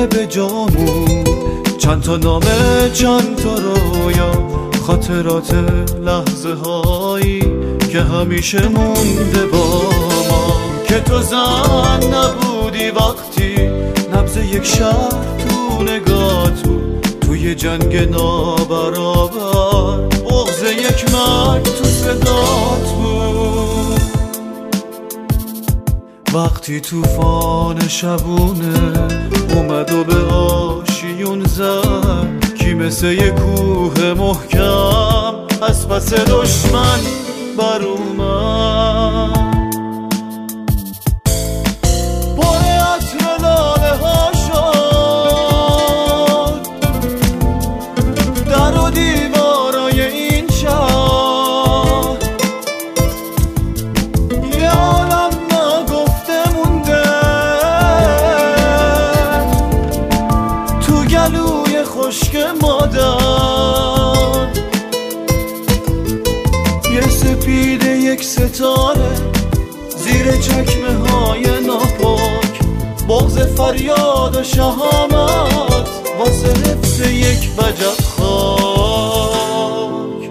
به جامون، چند تا نامه چند تا رویا، خاطرات لحظه هایی که همیشه مونده با ما. که تو زن نبودی وقتی نبض یک شهر تو نگات بود، توی جنگ نابرابر بغض یک مرد تو صدات بود. وقتی توفان شبونه اومد و به آشیون زد، کی مثل یه کوه محکم از پس دشمن بر اومد. پر عطر لاله ها شد در و دیوارای این شهر، یه عالم نگفته مونده تو گلوی خشک مادر. یه سپید یک ستاره زیر چکمه های ناپاک، بغض فریاد و شهامت واسه حفظ یک وجب خاک.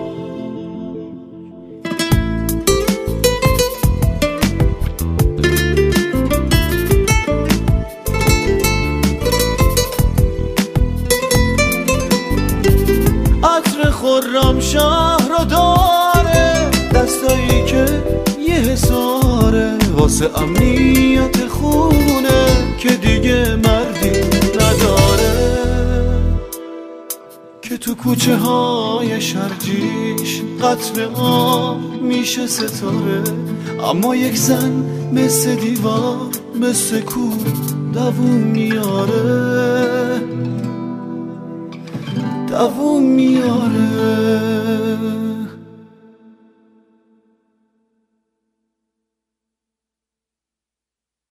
عطر خرم شهر رو داره، دستایی که یه حصاره واسه امنیت خونه که دیگه مردی نداره. که تو کوچه های شرجیش قتل عام میشه ستاره، اما یک زن مثل دیوار مثل کوه دووم میاره، دووم میاره.